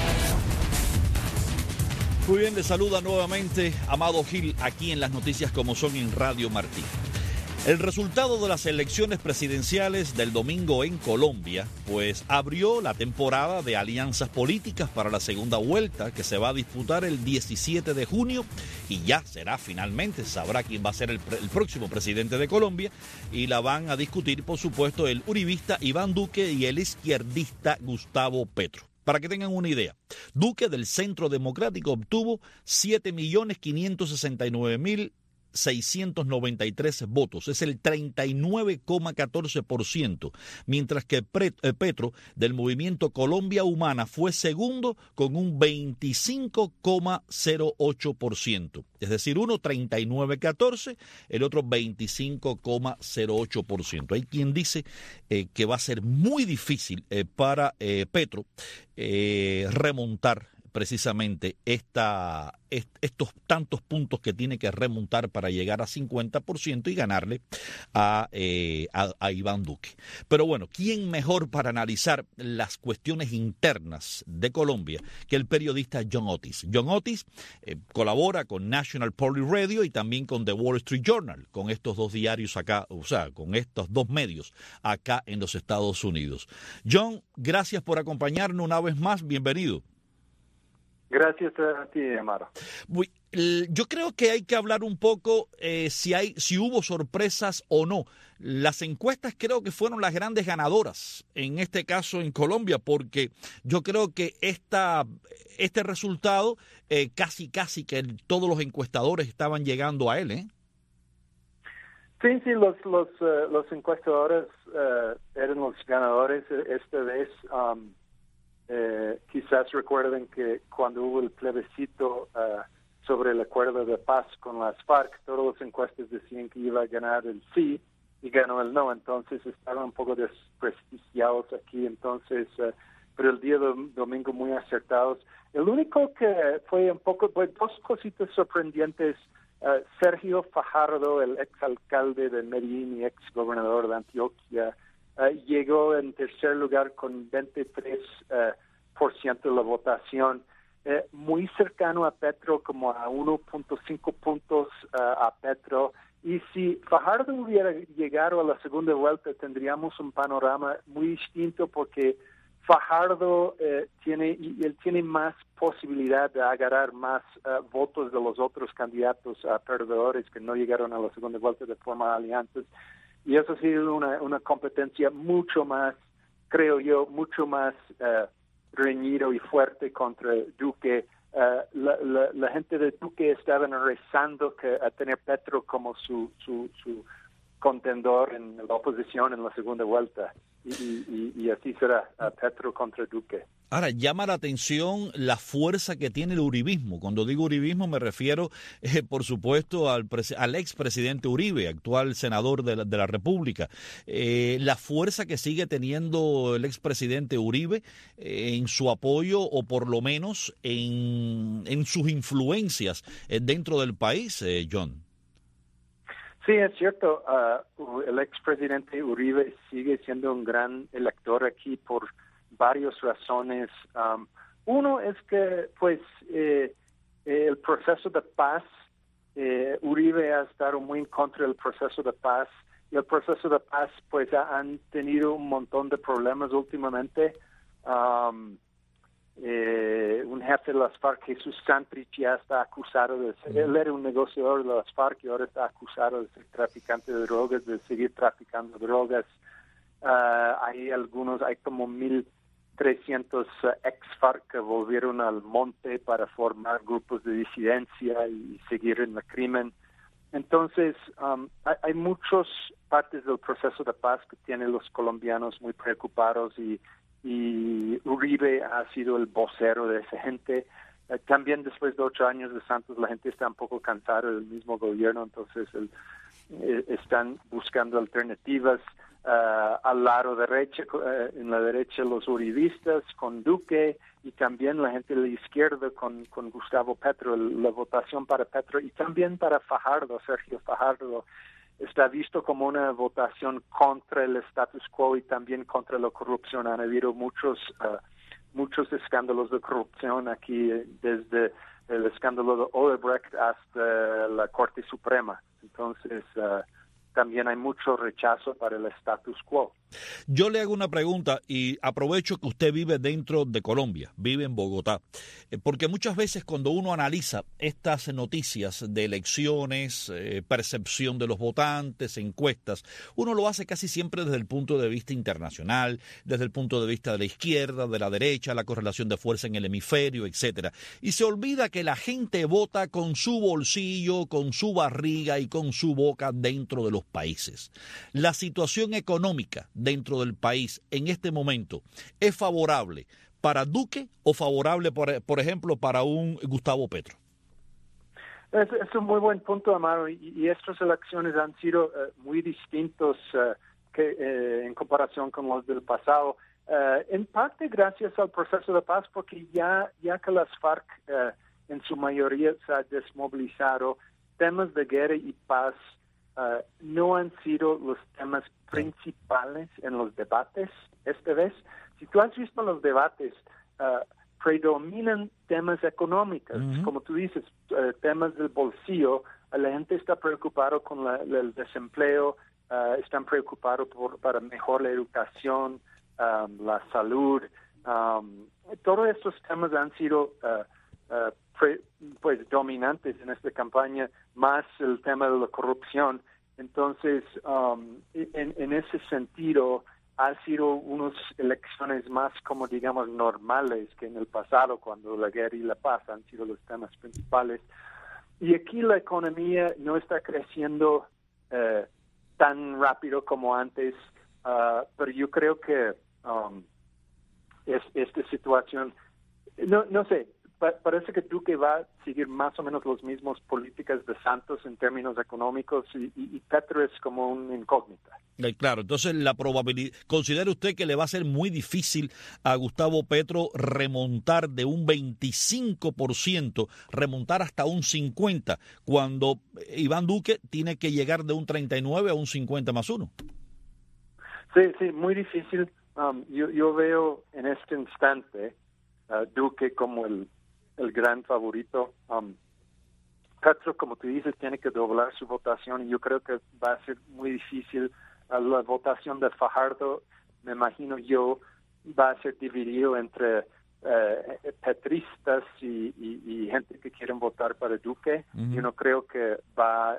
Muy bien, le saluda nuevamente Amado Gil aquí en las noticias como son en Radio Martí. El resultado de las elecciones presidenciales del domingo en Colombia, pues abrió la temporada de alianzas políticas para la segunda vuelta que se va a disputar el diecisiete de junio y ya será finalmente, sabrá quién va a ser el, el próximo presidente de Colombia y la van a discutir, por supuesto, el uribista Iván Duque y el izquierdista Gustavo Petro. Para que tengan una idea, Duque del Centro Democrático obtuvo siete millones quinientos sesenta y nueve mil seiscientos noventa y tres votos, es el treinta y nueve coma catorce por ciento, mientras que Petro del Movimiento Colombia Humana fue segundo con un veinticinco coma cero ocho por ciento, es decir, uno treinta y nueve coma catorce, el otro veinticinco coma cero ocho por ciento. Hay quien dice eh, que va a ser muy difícil eh, para eh, Petro eh, remontar precisamente esta, estos tantos puntos que tiene que remontar para llegar a cincuenta por ciento y ganarle a, eh, a, a Iván Duque. Pero bueno, ¿quién mejor para analizar las cuestiones internas de Colombia que el periodista John Otis? John Otis eh, colabora con National Public Radio y también con The Wall Street Journal, con estos dos diarios acá, o sea, con estos dos medios acá en los Estados Unidos. John, gracias por acompañarnos una vez más, bienvenido. Gracias a ti, Amaro. Yo creo que hay que hablar un poco eh, si hay, si hubo sorpresas o no. Las encuestas creo que fueron las grandes ganadoras, en este caso en Colombia, porque yo creo que esta, este resultado eh, casi casi que el, todos los encuestadores estaban llegando a él, ¿eh? Sí, sí, los los uh, los encuestadores uh, eran los ganadores esta vez. Um, Eh, quizás recuerden que cuando hubo el plebiscito uh, sobre el acuerdo de paz con las FARC, todas las encuestas decían que iba a ganar el sí y ganó el no, entonces estaban un poco desprestigiados aquí, entonces, uh, pero el día de domingo muy acertados. El único que fue un poco, pues dos cositas sorprendentes, uh, Sergio Fajardo, el exalcalde de Medellín y ex gobernador de Antioquia, Uh, llegó en tercer lugar con veintitrés por ciento uh, de la votación, uh, muy cercano a Petro, como a uno punto cinco puntos uh, a Petro. Y si Fajardo hubiera llegado a la segunda vuelta, tendríamos un panorama muy distinto porque Fajardo uh, tiene, él tiene más posibilidad de agarrar más uh, votos de los otros candidatos uh, perdedores que no llegaron a la segunda vuelta de forma de alianzas. Y eso ha sido una, una competencia mucho más, creo yo, mucho más uh, reñido y fuerte contra Duque. Uh, la, la, la gente de Duque estaban rezando que, a tener Petro como su, su, su contendor en la oposición en la segunda vuelta. Y, y, y así será, uh, Petro contra Duque. Ahora, llama la atención la fuerza que tiene el uribismo. Cuando digo uribismo me refiero, eh, por supuesto, al, al expresidente Uribe, actual senador de la, de la República. Eh, la fuerza que sigue teniendo el expresidente Uribe eh, en su apoyo o por lo menos en, en sus influencias eh, dentro del país, eh, John. Sí, es cierto. Uh, el expresidente Uribe sigue siendo un gran elector aquí por varias razones. Um, uno es que, pues, eh, el proceso de paz, eh, Uribe ha estado muy en contra del proceso de paz, y el proceso de paz, pues, ha, han tenido un montón de problemas últimamente. Um, eh, un jefe de las FARC, Jesús Santrich, ya está acusado de ser, él era un negociador de las FARC y ahora está acusado de ser traficante de drogas, de seguir traficando drogas. Uh, hay algunos, hay como mil trescientos uh, ex-FARC que volvieron al monte para formar grupos de disidencia y seguir en el crimen. Entonces, um, hay, hay muchas partes del proceso de paz que tienen los colombianos muy preocupados y, y Uribe ha sido el vocero de esa gente. Uh, también después de ocho años de Santos, la gente está un poco cansada del mismo gobierno, entonces el eh, están buscando alternativas. Uh, al lado derecho, uh, en la derecha los uribistas con Duque y también la gente de la izquierda con, con Gustavo Petro, la votación para Petro y también para Fajardo, Sergio Fajardo, está visto como una votación contra el status quo y también contra la corrupción. Han habido muchos, uh, muchos escándalos de corrupción aquí, desde el escándalo de Odebrecht hasta la Corte Suprema. Entonces, uh, también hay mucho rechazo para el status quo. Yo le hago una pregunta y aprovecho que usted vive dentro de Colombia, vive en Bogotá, porque muchas veces cuando uno analiza estas noticias de elecciones, eh, percepción de los votantes, encuestas, uno lo hace casi siempre desde el punto de vista internacional, desde el punto de vista de la izquierda, de la derecha, la correlación de fuerza en el hemisferio, etcétera. Y se olvida que la gente vota con su bolsillo, con su barriga y con su boca dentro de los países. La situación económica dentro del país en este momento es favorable para Duque o favorable, por, por ejemplo, para un Gustavo Petro. Es, es un muy buen punto, Amaro, y, y estas elecciones han sido uh, muy distintos uh, que, uh, en comparación con los del pasado, uh, en parte gracias al proceso de paz, porque ya, ya que las FARC uh, en su mayoría se ha desmovilizado, temas de guerra y paz Uh, no han sido los temas principales en los debates esta vez. Si tú has visto los debates, uh, predominan temas económicos, uh-huh. como tú dices, uh, temas del bolsillo. La gente está preocupada con la, la, el desempleo, uh, están preocupados por para mejor la educación, um, la salud. Um, todos estos temas han sido uh, uh, pre, pues dominantes en esta campaña, más el tema de la corrupción. Entonces, um, en, en ese sentido, ha sido unas elecciones más, como digamos, normales que en el pasado, cuando la guerra y la paz han sido los temas principales. Y aquí la economía no está creciendo uh, tan rápido como antes, uh, pero yo creo que um, es, esta situación, no, no sé, parece que Duque va a seguir más o menos las mismas políticas de Santos en términos económicos y, y, y Petro es como una incógnita. Eh, claro, entonces la probabilidad, ¿considera usted que le va a ser muy difícil a Gustavo Petro remontar de un veinticinco por ciento, remontar hasta un cincuenta por ciento, cuando Iván Duque tiene que llegar de un treinta y nueve a un cincuenta más uno? Sí, sí, muy difícil. Um, yo, yo veo en este instante uh, Duque como el el gran favorito. Um, Petro, como tú dices, tiene que doblar su votación y yo creo que va a ser muy difícil. Uh, la votación de Fajardo, me imagino yo, va a ser dividido entre uh, petristas y, y, y gente que quieren votar para Duque. Uh-huh. Yo no creo que va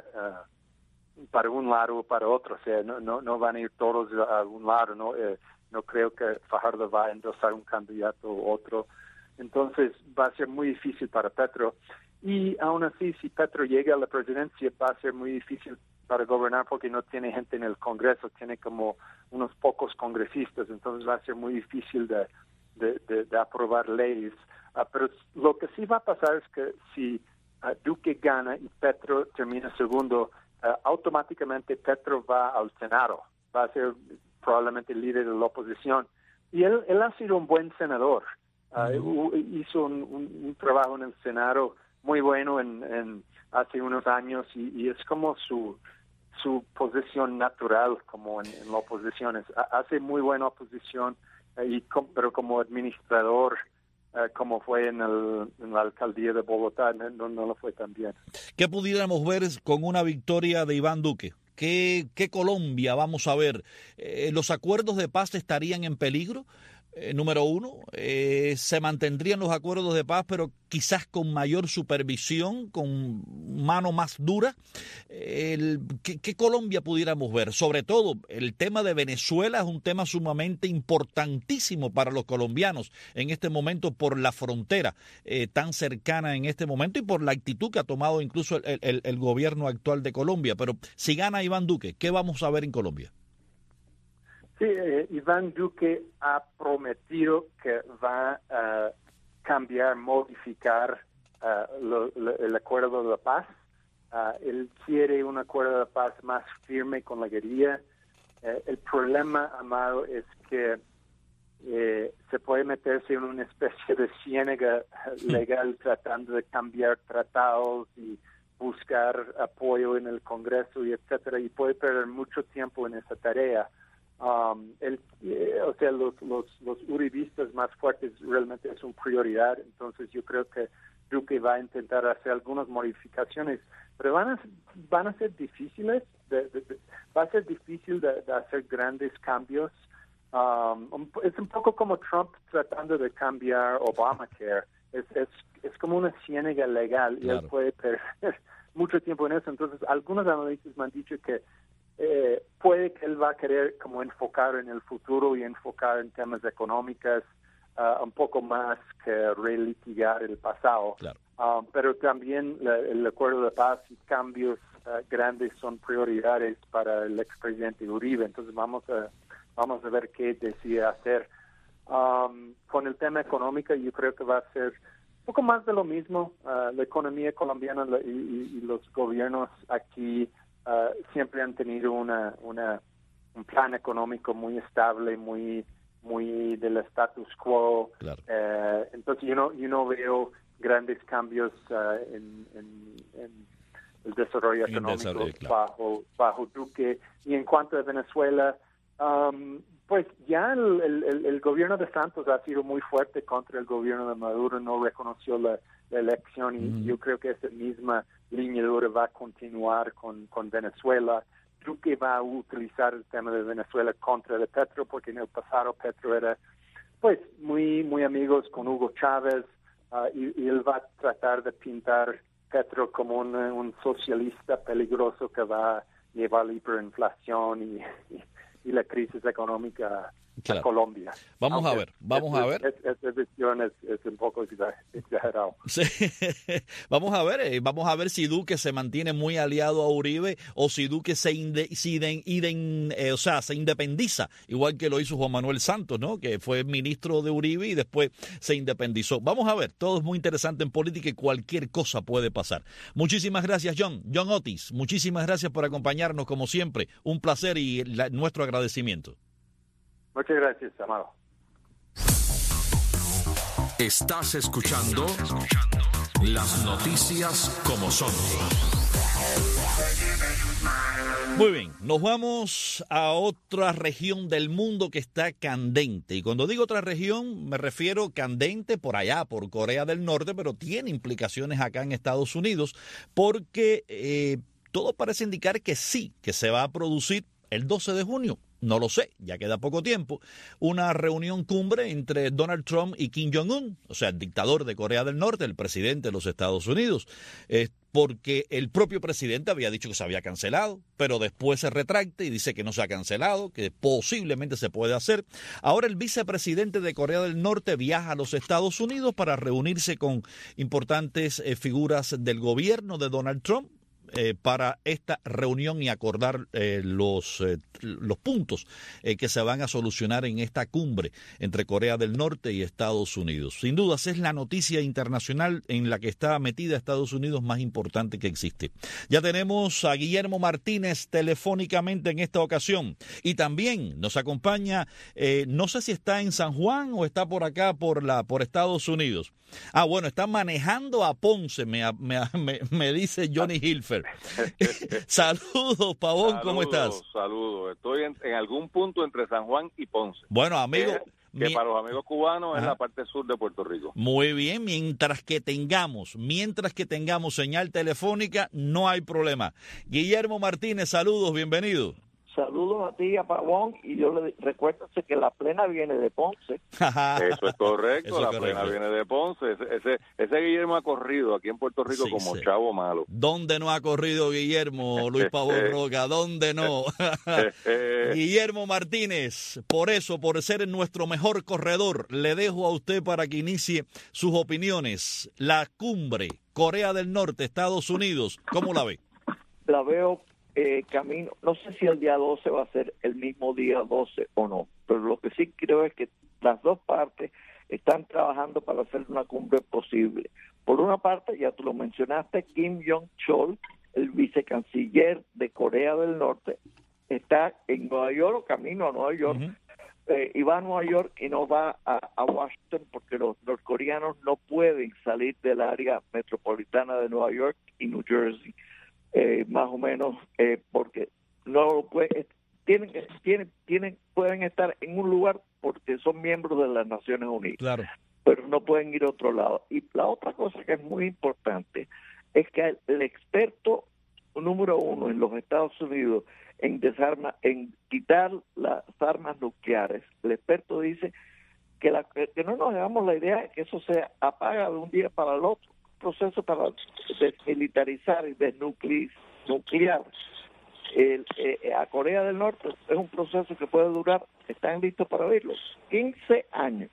uh, para un lado o para otro, o sea, no, no, no van a ir todos a un lado, no, eh, no creo que Fajardo va a endosar un candidato u otro. Entonces va a ser muy difícil para Petro. Y aún así, si Petro llega a la presidencia, va a ser muy difícil para gobernar porque no tiene gente en el Congreso, tiene como unos pocos congresistas, entonces va a ser muy difícil de, de, de, de aprobar leyes. Uh, pero lo que sí va a pasar es que si uh, Duque gana y Petro termina segundo, uh, automáticamente Petro va al Senado, va a ser probablemente el líder de la oposición. Y él, él ha sido un buen senador. Uh, hizo un, un, un trabajo en el Senado muy bueno en, en hace unos años y, y es como su su posición natural como en, en la oposición. Es, hace muy buena oposición, uh, y com, pero como administrador, uh, como fue en, el, en la alcaldía de Bogotá, no, no lo fue tan bien. ¿Qué pudiéramos ver con una victoria de Iván Duque? ¿Qué, qué Colombia vamos a ver? Eh, ¿Los acuerdos de paz estarían en peligro? Eh, número uno, eh, se mantendrían los acuerdos de paz, pero quizás con mayor supervisión, con mano más dura. El, ¿qué, ¿Qué Colombia pudiéramos ver? Sobre todo, el tema de Venezuela es un tema sumamente importantísimo para los colombianos en este momento por la frontera eh, tan cercana en este momento y por la actitud que ha tomado incluso el, el, el gobierno actual de Colombia. Pero si gana Iván Duque, ¿qué vamos a ver en Colombia? Sí, eh, Iván Duque ha prometido que va a uh, cambiar, modificar uh, lo, lo, el acuerdo de la paz Uh, él quiere un acuerdo de paz más firme con la guerrilla. Uh, el problema, Amado, es que eh, se puede meterse en una especie de ciénaga legal tratando de cambiar tratados y buscar apoyo en el Congreso y etcétera, y puede perder mucho tiempo en esa tarea. Um, el, eh, o sea, los, los, los uribistas más fuertes realmente es una prioridad, entonces yo creo que Duque va a intentar hacer algunas modificaciones, pero van a, van a ser difíciles, de, de, de, va a ser difícil de, de hacer grandes cambios. Um, es un poco como Trump tratando de cambiar Obamacare, es, es, es como una ciénaga legal y claro. Él puede perder mucho tiempo en eso, entonces algunos analistas me han dicho que Eh, puede que él va a querer como enfocar en el futuro y enfocar en temas económicos uh, un poco más que relitigar el pasado. Claro. Uh, pero también la, el acuerdo de paz y cambios uh, grandes son prioridades para el expresidente Uribe. Entonces vamos a vamos a ver qué decide hacer. Um, con el tema económico yo creo que va a ser un poco más de lo mismo. Uh, la economía colombiana y, y, y los gobiernos aquí Uh, siempre han tenido una, una un plan económico muy estable, muy muy del status quo. Claro. Uh, entonces yo no yo no veo grandes cambios uh, en, en, en el desarrollo en económico desarrollo, claro. bajo bajo Duque. Y en cuanto a Venezuela, um, pues ya el, el, el gobierno de Santos ha sido muy fuerte contra el gobierno de Maduro, no reconoció la, la elección y mm. yo creo que esa misma línea dura va a continuar con, con Venezuela. Duque va a utilizar el tema de Venezuela contra de Petro, porque en el pasado Petro era pues muy muy amigos con Hugo Chávez uh, y, y él va a tratar de pintar Petro como un, un socialista peligroso que va a llevar la hiperinflación y, y, y la crisis económica claro. a Colombia. Vamos Aunque a ver, vamos es, a ver. Esa es, es visión es, es un poco exagerado. Sí. Vamos a ver, eh, vamos a ver si Duque se mantiene muy aliado a Uribe o si Duque se, inde, se, iden, iden, eh, o sea, se independiza, igual que lo hizo Juan Manuel Santos, ¿no? Que fue ministro de Uribe y después se independizó. Vamos a ver, todo es muy interesante en política y cualquier cosa puede pasar. Muchísimas gracias, John. John Otis, muchísimas gracias por acompañarnos como siempre. Un placer y la, nuestro agradecimiento. Muchas gracias, Amado. Estás escuchando las noticias como son. Muy bien, nos vamos a otra región del mundo que está candente. Y cuando digo otra región, me refiero candente por allá, por Corea del Norte, pero tiene implicaciones acá en Estados Unidos, porque eh, todo parece indicar que sí, que se va a producir el doce de junio. No lo sé, ya queda poco tiempo, una reunión cumbre entre Donald Trump y Kim Jong-un, o sea, el dictador de Corea del Norte, el presidente de los Estados Unidos, eh, porque el propio presidente había dicho que se había cancelado, pero después se retracta y dice que no se ha cancelado, que posiblemente se puede hacer. Ahora el vicepresidente de Corea del Norte viaja a los Estados Unidos para reunirse con importantes eh, figuras del gobierno de Donald Trump, Eh, para esta reunión y acordar eh, los, eh, los puntos eh, que se van a solucionar en esta cumbre entre Corea del Norte y Estados Unidos. Sin dudas es la noticia internacional en la que está metida Estados Unidos más importante que existe. Ya tenemos a Guillermo Martínez telefónicamente en esta ocasión y también nos acompaña, eh, no sé si está en San Juan o está por acá por, la, por Estados Unidos. Ah, bueno, está manejando a Ponce, me, me, me, me dice Johnny Hilfer. Saludos, Pavón, saludos, ¿cómo estás? Saludos, estoy en, en algún punto entre San Juan y Ponce. Bueno, amigo. Que, que mi... para los amigos cubanos Ajá. es la parte sur de Puerto Rico. Muy bien, mientras que tengamos, mientras que tengamos señal telefónica, no hay problema. Guillermo Martínez, saludos, bienvenido. Saludos a ti, a Pavón, y yo le recuerdo que la plena viene de Ponce. Eso es correcto, Eso la es plena correcto. viene de Ponce. Ese, ese, ese Guillermo ha corrido aquí en Puerto Rico Sí, como sí. chavo malo. ¿Dónde no ha corrido Guillermo, Luis Pavón Roca? ¿Dónde no? Guillermo Martínez, por eso, por ser nuestro mejor corredor, le dejo a usted para que inicie sus opiniones. La cumbre, Corea del Norte, Estados Unidos, ¿cómo la ve? La veo eh, camino, no sé si el día doce va a ser el mismo día doce o no, pero lo que sí creo es que las dos partes están trabajando para hacer una cumbre posible. Por una parte, ya tú lo mencionaste, Kim Jong-chol el vicecanciller de Corea del Norte, está en Nueva York o camino a Nueva York, uh-huh. eh, y va a Nueva York y no va a, a Washington porque los norcoreanos no pueden salir del área metropolitana de Nueva York y New Jersey, eh, más o menos, eh, porque no lo pueden, tienen, tienen, tienen, pueden estar en un lugar porque son miembros de las Naciones Unidas, claro. pero no pueden ir a otro lado. Y la otra cosa que es muy importante es que el, el experto número uno en los Estados Unidos en desarma, en quitar las armas nucleares, el experto dice que, la, que no nos hagamos la idea de que eso se apaga de un día para el otro, un proceso para desmilitarizar y desnuclear el, eh, a Corea del Norte es un proceso que puede durar, están listos para verlo, quince años.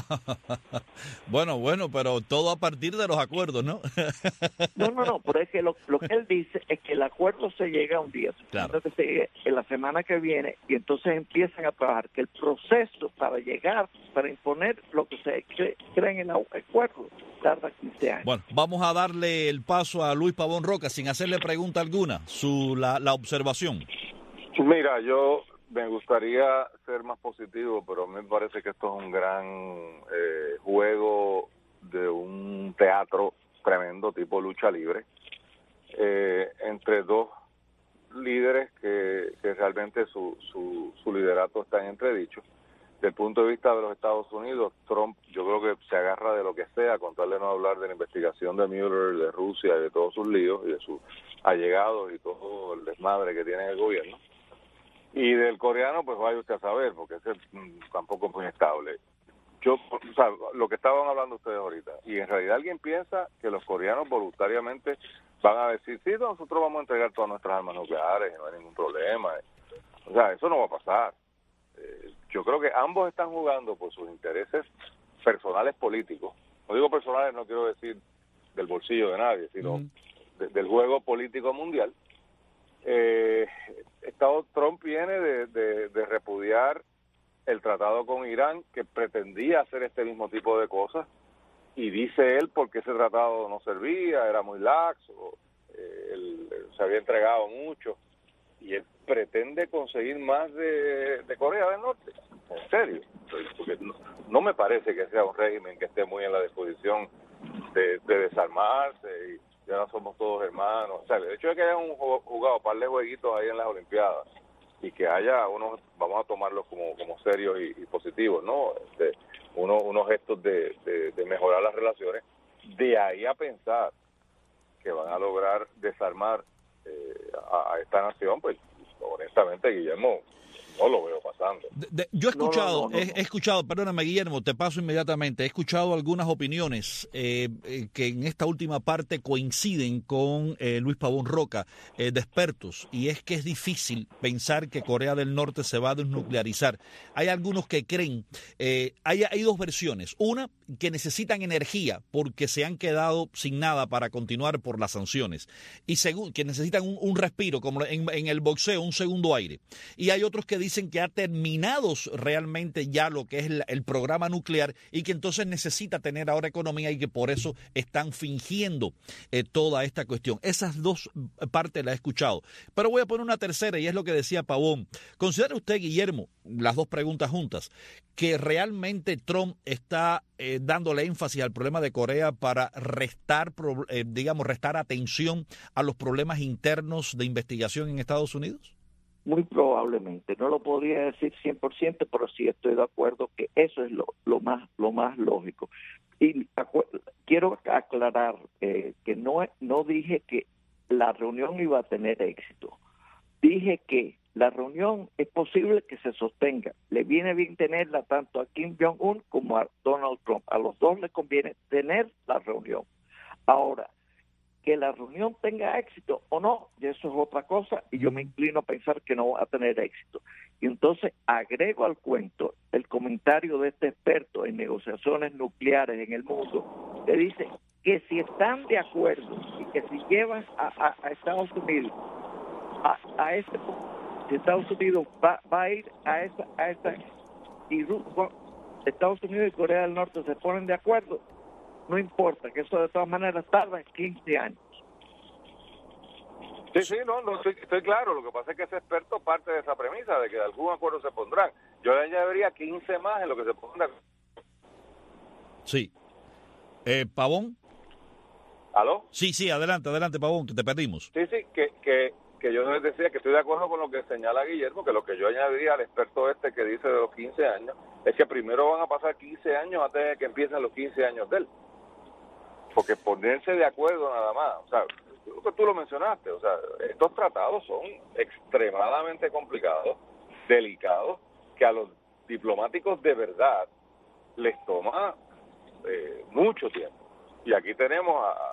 Bueno, bueno, pero todo a partir de los acuerdos, ¿no? No, no, no, pero es que lo, lo que él dice es que el acuerdo se llega un día, claro. entonces se llega en la semana que viene y entonces empiezan a trabajar, que el proceso para llegar, para imponer lo que se cree, cree en el acuerdo, tarda quince años. Bueno, vamos a darle el paso a Luis Pavón Roca sin hacerle pregunta alguna, su la, la observación. Mira, yo me gustaría ser más positivo, pero a mí me parece que esto es un gran eh, juego de un teatro tremendo tipo lucha libre eh, entre dos líderes que, que realmente su, su, su liderato está en entredicho. Desde el punto de vista de los Estados Unidos, Trump yo creo que se agarra de lo que sea con tal de no hablar de la investigación de Mueller, de Rusia y de todos sus líos y de sus allegados y todo el desmadre que tiene el gobierno. Y del coreano, pues vaya usted a saber, porque ese mmm, tampoco es muy estable. Yo, o sea, lo que estaban hablando ustedes ahorita, y en realidad alguien piensa que los coreanos voluntariamente van a decir, sí, nosotros vamos a entregar todas nuestras armas nucleares, no hay ningún problema. O sea, eso no va a pasar. Eh, yo creo que ambos están jugando por sus intereses personales políticos. No digo personales, no quiero decir del bolsillo de nadie, sino mm. de, del juego político mundial. Eh, Estado Trump viene de, de, de repudiar el tratado con Irán, que pretendía hacer este mismo tipo de cosas, y dice él porque ese tratado no servía, era muy laxo, eh, él, él se había entregado mucho, y él pretende conseguir más de, de Corea del Norte. En serio, porque no, no me parece que sea un régimen que esté muy en la disposición de, de desarmarse y ya no somos todos hermanos. O sea, el hecho de que hayan jugado un par de jueguitos ahí en las Olimpiadas y que haya unos, vamos a tomarlos como, como serios y, y positivos, ¿no? Este, uno, unos gestos de, de, de mejorar las relaciones, de ahí a pensar que van a lograr desarmar eh, a, a esta nación, pues honestamente, Guillermo, no lo veo pasando. De, de, yo he escuchado, no, no, no, he, he escuchado, perdóname Guillermo, te paso inmediatamente, he escuchado algunas opiniones eh, eh, que en esta última parte coinciden con eh, Luis Pavón Roca, eh, de expertos, y es que es difícil pensar que Corea del Norte se va a desnuclearizar. Hay algunos que creen, eh, hay, hay dos versiones, una que necesitan energía porque se han quedado sin nada para continuar por las sanciones, y segundo, que necesitan un, un respiro, como en, en el boxeo, un segundo aire, y hay otros que dicen dicen que ha terminado realmente ya lo que es el, el programa nuclear y que entonces necesita tener ahora economía y que por eso están fingiendo eh, toda esta cuestión. Esas dos partes las he escuchado. Pero voy a poner una tercera y es lo que decía Pavón. ¿Considera usted, Guillermo, las dos preguntas juntas, que realmente Trump está eh, dándole énfasis al problema de Corea para restar, eh, digamos, restar atención a los problemas internos de investigación en Estados Unidos? Muy probablemente, no lo podría decir cien por ciento, pero sí estoy de acuerdo que eso es lo, lo más lo más lógico. Y quiero aclarar eh, que no no dije que la reunión iba a tener éxito. Dije que la reunión es posible que se sostenga. Le viene bien tenerla tanto a Kim Jong-un como a Donald Trump. A los dos les conviene tener la reunión. Ahora, que la reunión tenga éxito o no, y eso es otra cosa, y yo me inclino a pensar que no va a tener éxito. Y entonces agrego al cuento el comentario de este experto en negociaciones nucleares en el mundo, que dice que si están de acuerdo y que si llevan a, a, a Estados Unidos a, a este punto, si Estados Unidos va, va a ir a esa, a esta, y Estados Unidos y Corea del Norte se ponen de acuerdo, no importa, que eso de todas maneras tarda quince años. Sí, sí, no, no estoy, estoy claro. Lo que pasa es que ese experto parte de esa premisa de que de algún acuerdo se pondrán. Yo le añadiría quince más en lo que se ponga. Sí. Eh, ¿Pavón? ¿Aló? Sí, sí, adelante, adelante, Pavón, que te perdimos. Sí, sí, que, que, que yo les decía que estoy de acuerdo con lo que señala Guillermo, que lo que yo añadiría al experto este que dice de los quince años, es que primero van a pasar quince años antes de que empiecen los quince años de él. Porque ponerse de acuerdo nada más, o sea, creo que tú lo mencionaste, o sea, estos tratados son extremadamente complicados, delicados, que a los diplomáticos de verdad les toma eh, mucho tiempo. Y aquí tenemos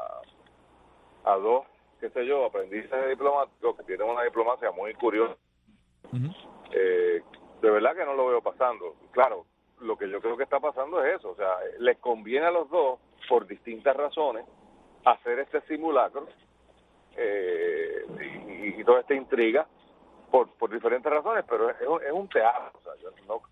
a, a dos, qué sé yo, aprendices diplomáticos que tienen una diplomacia muy curiosa. Uh-huh. Eh, de verdad que no lo veo pasando. Claro, lo que yo creo que está pasando es eso, o sea, les conviene a los dos, por distintas razones, hacer este simulacro eh, y, y toda esta intriga por, por diferentes razones, pero es, es un teatro. O sea, yo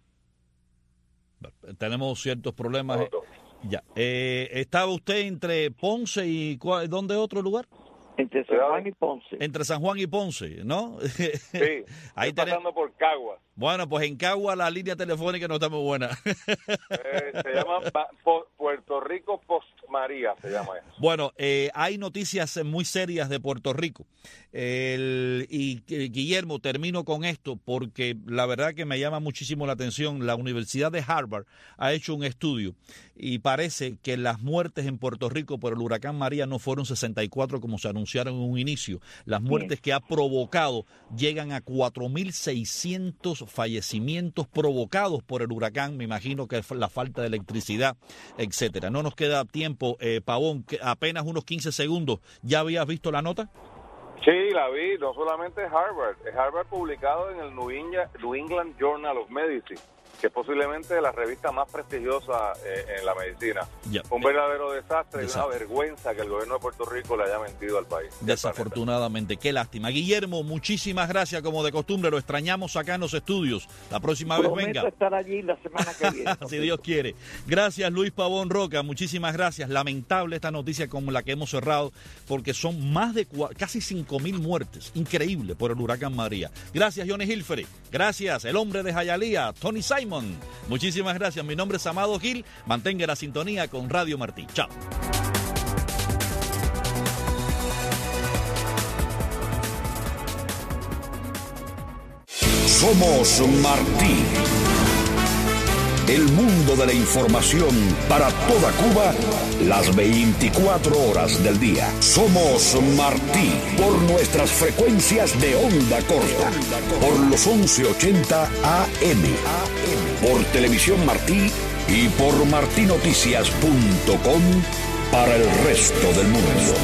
no... Tenemos ciertos problemas. No, no. Ya. Eh, ¿Estaba usted entre Ponce y cuál, dónde otro lugar? Entre San Juan y Ponce. Entre San Juan y Ponce, ¿no? Sí, ahí estoy pasando por Caguas. Bueno, pues en Caguas la línea telefónica no está muy buena. eh, se llama Puerto Rico Post María, se llama eso. Bueno, eh, hay noticias muy serias de Puerto Rico. El, y Guillermo, termino con esto porque la verdad que me llama muchísimo la atención. La Universidad de Harvard ha hecho un estudio y parece que las muertes en Puerto Rico por el huracán María no fueron sesenta y cuatro como se anunciaron en un inicio. Las muertes que ha provocado llegan a cuatro mil seiscientos fallecimientos provocados por el huracán. Me imagino que la falta de electricidad, etcétera. No nos queda tiempo, eh, Pavón, que apenas unos quince segundos. ¿Ya habías visto la nota? Sí, la vi, no solamente Harvard, es Harvard publicado en el New England, New England Journal of Medicine, que es posiblemente la revista más prestigiosa eh, en la medicina. Ya. Un verdadero desastre, desastre y una vergüenza que el gobierno de Puerto Rico le haya mentido al país. Desafortunadamente, qué lástima. Guillermo, muchísimas gracias, como de costumbre, lo extrañamos acá en los estudios. La próxima Prometo vez venga. estar allí la semana que viene. Si Dios quiere. Gracias, Luis Pavón Roca, muchísimas gracias. Lamentable esta noticia con la que hemos cerrado, porque son más de casi cinco mil muertes. Increíble por el huracán María. Gracias, Johnny Hilfery. Gracias, el hombre de Hialeah, Tony Simon. Muchísimas gracias. Mi nombre es Amado Gil. Mantenga la sintonía con Radio Martí. Chao. Somos Martí. El mundo de la información para toda Cuba, las veinticuatro horas del día. Somos Martí por nuestras frecuencias de onda corta, por los once ochenta A M, por Televisión Martí y por martinoticias punto com para el resto del mundo.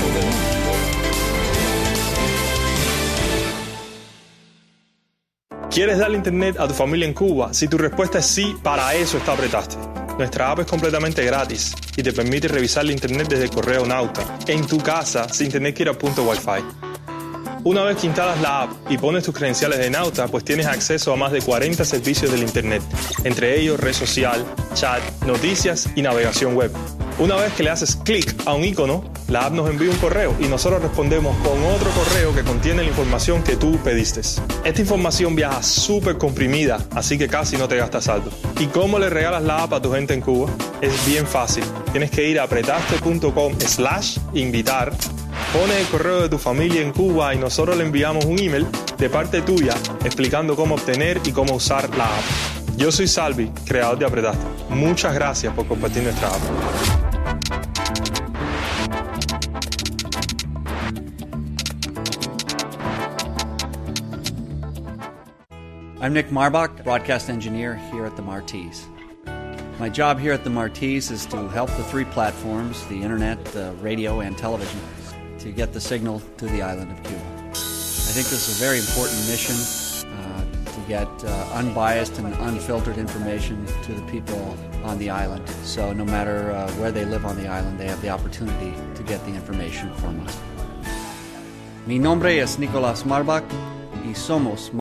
¿Quieres darle internet a tu familia en Cuba? Si tu respuesta es sí, para eso está Apretaste. Nuestra app es completamente gratis y te permite revisar la internet desde el correo Nauta, en tu casa, sin tener que ir a punto Wi-Fi. Una vez que instalas la app y pones tus credenciales de Nauta, pues tienes acceso a más de cuarenta servicios del internet, entre ellos red social, chat, noticias y navegación web. Una vez que le haces clic a un icono, la app nos envía un correo y nosotros respondemos con otro correo que contiene la información que tú pediste. Esta información viaja súper comprimida, así que casi no te gastas saldo. ¿Y cómo le regalas la app a tu gente en Cuba? Es bien fácil. Tienes que ir a apretaste punto com slash invitar, pones el correo de tu familia en Cuba y nosotros le enviamos un email de parte tuya explicando cómo obtener y cómo usar la app. Yo soy Salvi, creador de Apretaste. Muchas gracias por compartir nuestra app. I'm Nick Marbach, broadcast engineer here at the Martis. My job here at the Martis is to help the three platforms, the internet, the radio, and television, to get the signal to the island of Cuba. I think this is a very important mission uh, to get uh, unbiased and unfiltered information to the people on the island. So no matter uh, where they live on the island, they have the opportunity to get the information from us. Mi nombre es Nicolás Marbach y somos